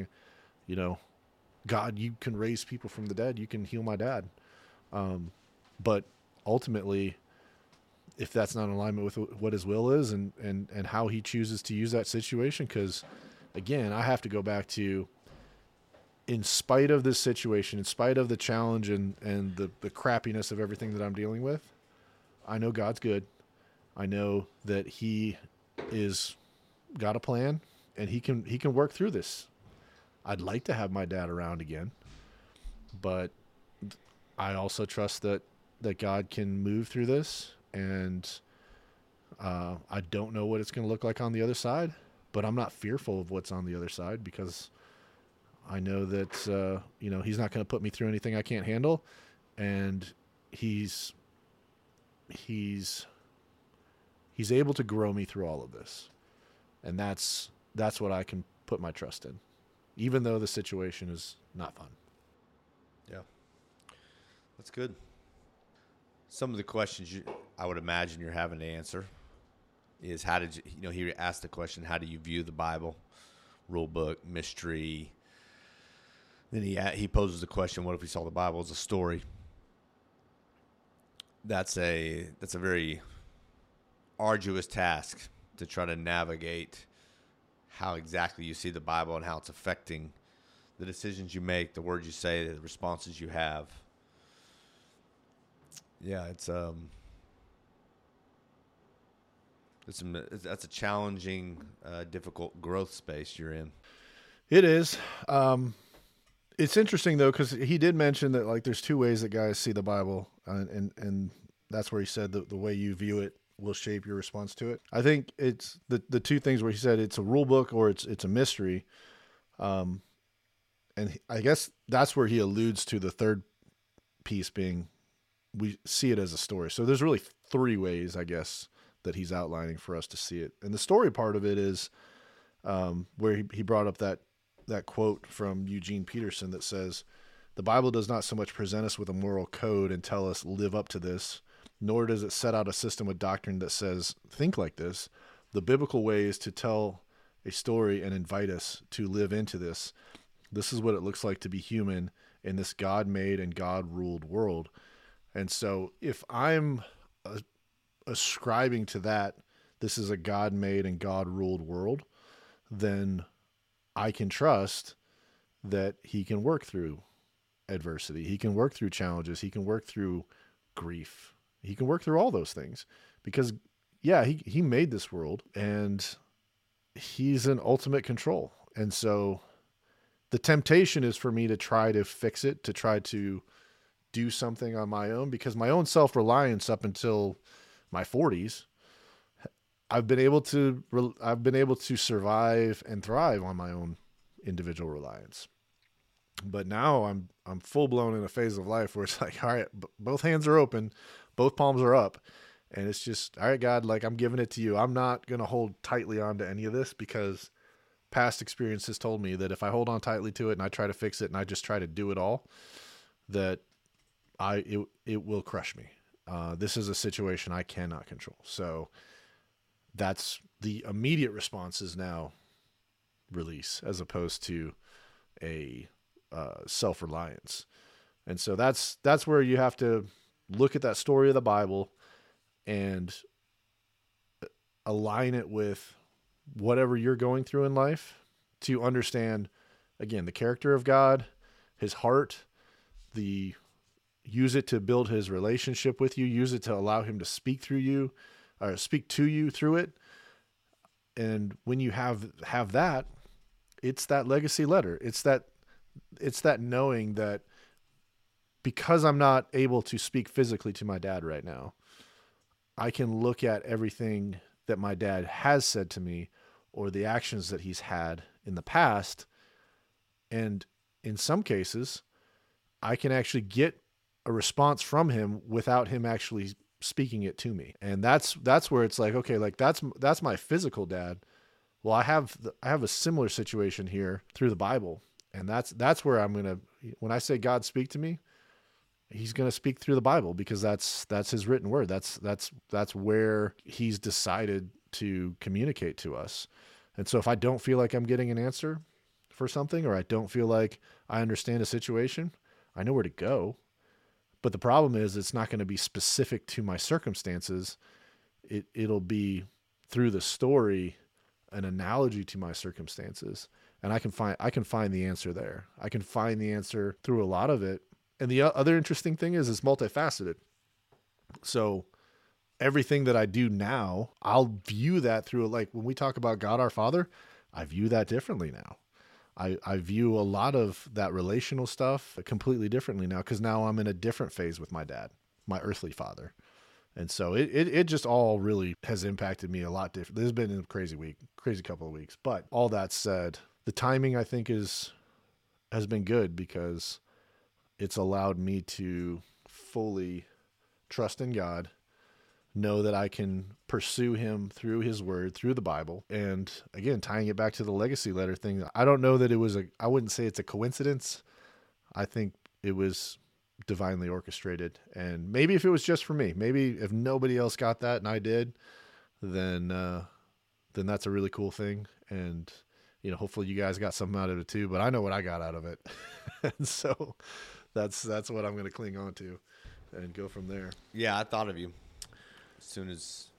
Speaker 2: God, you can raise people from the dead. You can heal my dad. But ultimately, if that's not in alignment with what his will is and how he chooses to use that situation. Because again, I have to go back to, in spite of this situation, in spite of the challenge and the crappiness of everything that I'm dealing with, I know God's good. I know that he is got a plan and he can work through this. I'd like to have my dad around again, but I also trust that God can move through this, and I don't know what it's going to look like on the other side, but I'm not fearful of what's on the other side, because I know that he's not going to put me through anything I can't handle, and he's able to grow me through all of this, and that's what I can put my trust in, even though the situation is not fun.
Speaker 3: Yeah, that's good. Some of the questions I would imagine you're having to answer is, how did you, he asked the question, how do you view the Bible, rule book, mystery? Then he poses the question, what if we saw the Bible as a story? That's a very arduous task to try to navigate how exactly you see the Bible and how it's affecting the decisions you make, the words you say, the responses you have. Yeah, that's a challenging, difficult growth space you're in.
Speaker 2: It is. It's interesting though, because he did mention that, like, there's two ways that guys see the Bible, and that's where he said that the way you view it will shape your response to it. I think it's the two things where he said it's a rule book or it's a mystery. And I guess that's where he alludes to the third piece being, we see it as a story. So there's really three ways, I guess, that he's outlining for us to see it. And the story part of it is where he brought up that quote from Eugene Peterson that says, "The Bible does not so much present us with a moral code and tell us live up to this, nor does it set out a system of doctrine that says think like this. The biblical way is to tell a story and invite us to live into this. This is what it looks like to be human in this God-made and God-ruled world." And so if I'm ascribing to that, this is a God-made and God-ruled world, then I can trust that he can work through adversity. He can work through challenges. He can work through grief. He can work through all those things, because yeah, he made this world and he's in ultimate control. And so the temptation is for me to try to fix it, to try to do something on my own, because my own self-reliance up until my 40s, I've been able to survive and thrive on my own individual reliance. But now I'm full blown in a phase of life where it's like, all right, both hands are open, both palms are up, and it's just, all right, God, like, I'm giving it to you. I'm not going to hold tightly onto any of this, because past experience has told me that if I hold on tightly to it and I try to fix it and I just try to do it all, that it will crush me. This is a situation I cannot control. So that's the immediate response, is now release, as opposed to a self-reliance. And so that's where you have to look at that story of the Bible and align it with whatever you're going through in life, to understand, again, the character of God, his heart, use it to build his relationship with you, use it to allow him to speak through you, or speak to you through it. And when you have that, it's that legacy letter. It's that knowing that because I'm not able to speak physically to my dad right now, I can look at everything that my dad has said to me, or the actions that he's had in the past. And in some cases, I can actually get a response from him without him actually speaking it to me. And that's where it's like, okay, like that's my physical dad. Well, I have a similar situation here through the Bible. And that's where when I say God speak to me, he's going to speak through the Bible, because that's his written word. That's where he's decided to communicate to us. And so if I don't feel like I'm getting an answer for something, or I don't feel like I understand a situation, I know where to go. But the problem is, it's not going to be specific to my circumstances. it'll be through the story an analogy to my circumstances, and I can find the answer there. I can find the answer through a lot of it. And the other interesting thing is it's multifaceted. So everything that I do now, I'll view that through, like when we talk about God our Father, I view that differently now. I view a lot of that relational stuff completely differently now, because now I'm in a different phase with my dad, my earthly father. And so it just all really has impacted me a lot different. This has been a crazy couple of weeks. But all that said, the timing, I think, has been good, because it's allowed me to fully trust in God, know that I can pursue him through his word, through the Bible. And again, tying it back to the legacy letter thing, I don't know that I wouldn't say it's a coincidence. I think it was divinely orchestrated. And maybe if it was just for me, maybe if nobody else got that and I did, then that's a really cool thing. And, hopefully you guys got something out of it too, but I know what I got out of it. And so that's what I'm going to cling on to and go from there.
Speaker 3: Yeah, I thought of you. As soon as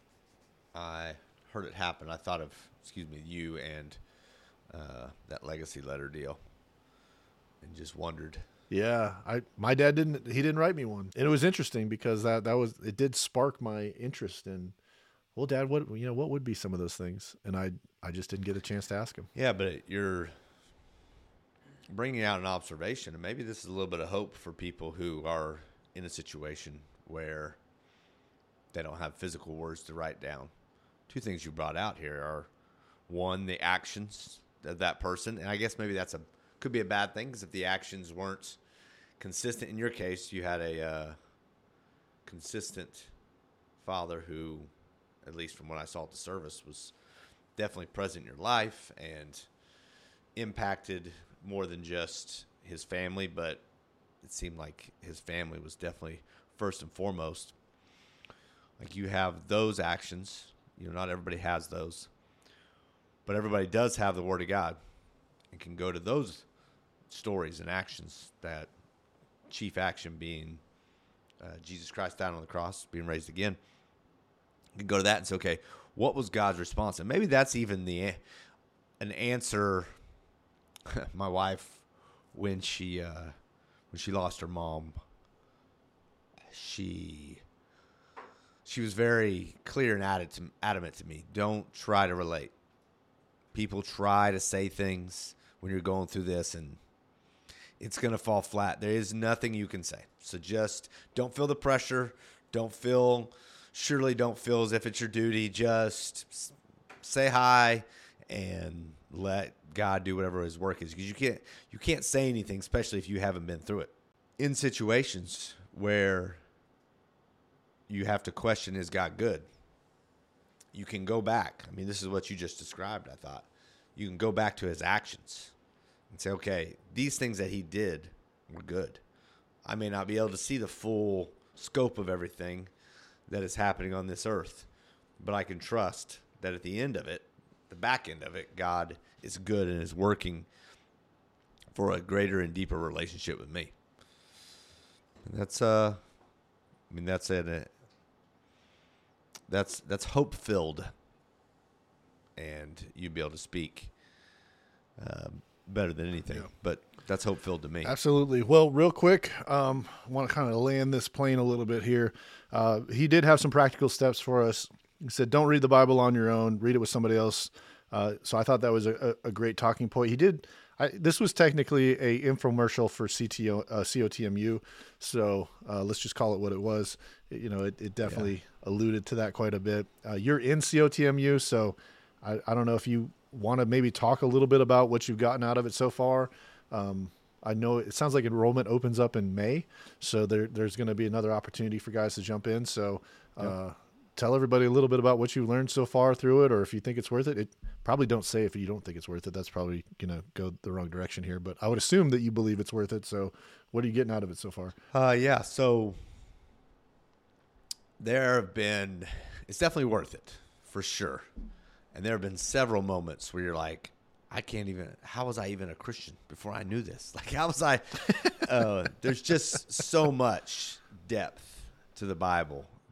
Speaker 3: I heard it happen, I thought of, you and that legacy letter deal, and just wondered.
Speaker 2: Yeah, my dad didn't write me one, and it was interesting because it did spark my interest in, well, Dad, what would be some of those things, and I just didn't get a chance to ask him.
Speaker 3: Yeah, but you're bringing out an observation, and maybe this is a little bit of hope for people who are in a situation where they don't have physical words to write down. Two things you brought out here are, one, the actions of that person. And I guess maybe could be a bad thing, because if the actions weren't consistent, in your case, you had a consistent father who, at least from what I saw at the service, was definitely present in your life and impacted more than just his family, but it seemed like his family was definitely first and foremost. Like, you have those actions, not everybody has those, but everybody does have the Word of God and can go to those stories and actions, that chief action being Jesus Christ died on the cross, being raised again. You can go to that and say, okay, what was God's response? And maybe that's even an answer. My wife, when she lost her mom, she was very clear and adamant to me. Don't try to relate. People try to say things when you're going through this, and it's going to fall flat. There is nothing you can say. So just don't feel the pressure. Surely don't feel as if it's your duty. Just say hi and let God do whatever his work is. Because you can't say anything, especially if you haven't been through it. In situations where you have to question, is God good? You can go back. I mean, this is what you just described, I thought. You can go back to his actions and say, okay, these things that he did were good. I may not be able to see the full scope of everything that is happening on this earth, but I can trust that at the end of it, the back end of it, God is good and is working for a greater and deeper relationship with me. And that's hope filled, and you'd be able to speak better than anything. Yeah. But that's hope filled to me.
Speaker 2: Absolutely. Well, real quick, I want to kind of land this plane a little bit here. He did have some practical steps for us. He said, "Don't read the Bible on your own. Read it with somebody else." So I thought that was a great talking point. He did. This was technically a infomercial for COTMU, so let's just call it what it was. It definitely alluded to that quite a bit. You're in COTMU, so I don't know if you want to maybe talk a little bit about what you've gotten out of it so far. I know it sounds like enrollment opens up in May, so there's going to be another opportunity for guys to jump in. So tell everybody a little bit about what you learned so far through it, or if you think it's worth it. Probably don't say if you don't think it's worth it. That's probably going to go the wrong direction here, but I would assume that you believe it's worth it. So what are you getting out of it so far?
Speaker 3: So it's definitely worth it for sure. And there have been several moments where you're like, how was I even a Christian before I knew this? Like, how was I, there's just so much depth to the Bible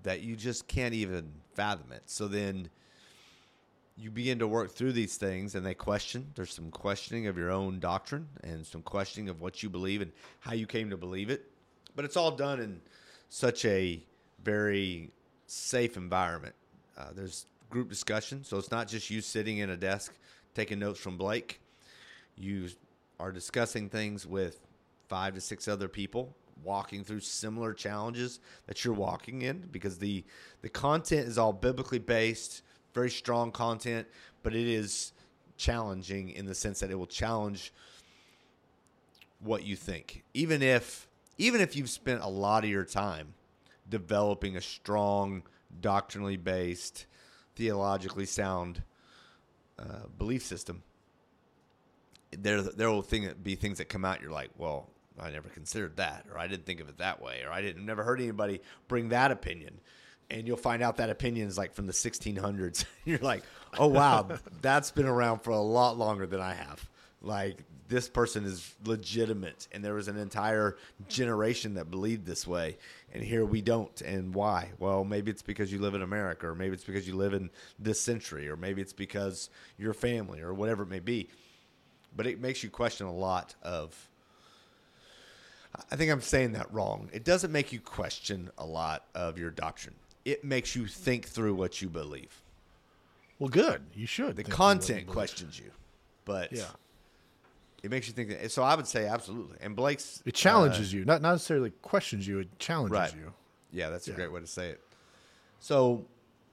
Speaker 3: that you just can't even fathom it. So then you begin to work through these things, and they question. There's some questioning of your own doctrine and some questioning of what you believe and how you came to believe it. But it's all done in such a very safe environment. There's group discussion, so it's not just you sitting in a desk taking notes from Blake. You are discussing things with 5 to 6 other people, walking through similar challenges that you're walking in, because the content is all biblically based, very strong content, but it is challenging in the sense that it will challenge what you think. Even if you've spent a lot of your time developing a strong, doctrinally based, theologically sound belief system, there will be things that come out. You're like, well, I never considered that, or I didn't think of it that way, or I never heard anybody bring that opinion. And you'll find out that opinion is like from the 1600s. You're like, oh, wow, that's been around for a lot longer than I have. Like, this person is legitimate, and there was an entire generation that believed this way, and here we don't. And why? Well, maybe it's because you live in America, or maybe it's because you live in this century, or maybe it's because your family, or whatever it may be. But it makes you question a lot of – I think I'm saying that wrong. It doesn't make you question a lot of your doctrine. It makes you think through what you believe.
Speaker 2: Well, good. You should.
Speaker 3: The content questions you, but
Speaker 2: yeah,
Speaker 3: it makes you think. So I would say absolutely. And Blake's
Speaker 2: it challenges you, not necessarily questions you. It challenges you.
Speaker 3: Yeah, that's a great way to say it. So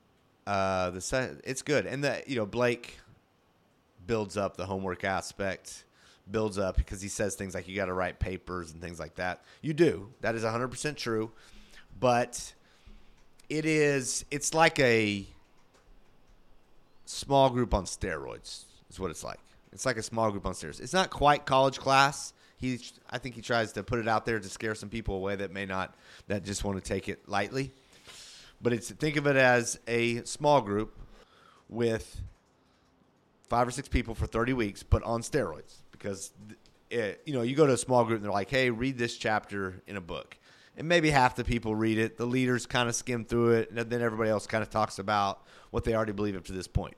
Speaker 3: it's good, and Blake builds up the homework aspect, builds up because he says things like you got to write papers and things like that. You do. That is 100% true, but it's like a small group on steroids is what it's like. It's like a small group on steroids. It's not quite college class. I think he tries to put it out there to scare some people away that just want to take it lightly. But think of it as a small group with 5 or 6 people for 30 weeks, but on steroids. Because you go to a small group and they're like, hey, read this chapter in a book. And maybe half the people read it. The leaders kind of skim through it, and then everybody else kind of talks about what they already believe up to this point.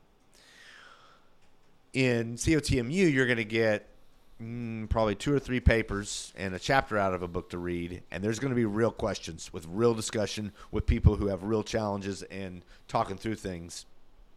Speaker 3: In COTMU, you're going to get probably 2 or 3 papers and a chapter out of a book to read, and there's going to be real questions with real discussion with people who have real challenges and talking through things,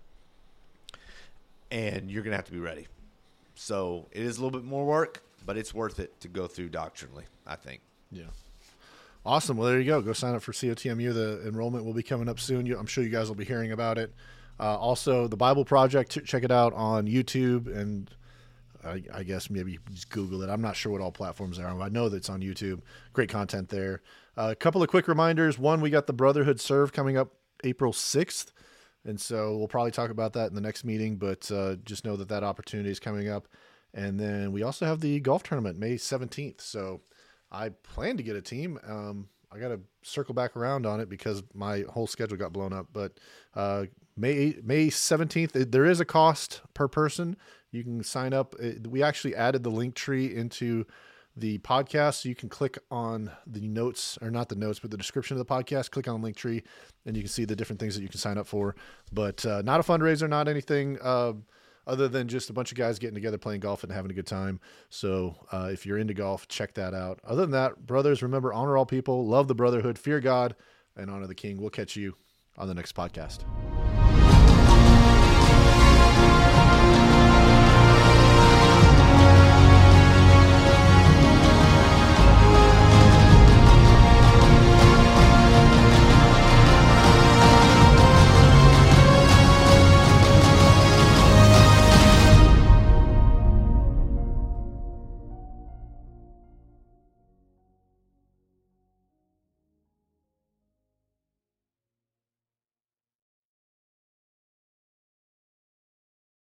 Speaker 3: and you're going to have to be ready. So it is a little bit more work, but it's worth it to go through doctrinally, I think.
Speaker 2: Yeah. Awesome. Well, there you go. Go sign up for COTMU. The enrollment will be coming up soon. I'm sure you guys will be hearing about it. Also, the Bible Project, check it out on YouTube, and I guess maybe just Google it. I'm not sure what all platforms are on. I know that it's on YouTube. Great content there. A couple of quick reminders. One, we got the Brotherhood Serve coming up April 6th, and so we'll probably talk about that in the next meeting, but just know that opportunity is coming up. And then we also have the golf tournament May 17th, so I plan to get a team. I got to circle back around on it because my whole schedule got blown up. But May 17th, there is a cost per person. You can sign up. We actually added the link tree into the podcast, so you can click on the notes, or not the notes, but the description of the podcast. Click on the link tree, and you can see the different things that you can sign up for. But not a fundraiser, not anything other than just a bunch of guys getting together, playing golf, and having a good time. So if you're into golf, check that out. Other than that, brothers, remember, honor all people, love the brotherhood, fear God, and honor the King. We'll catch you on the next podcast.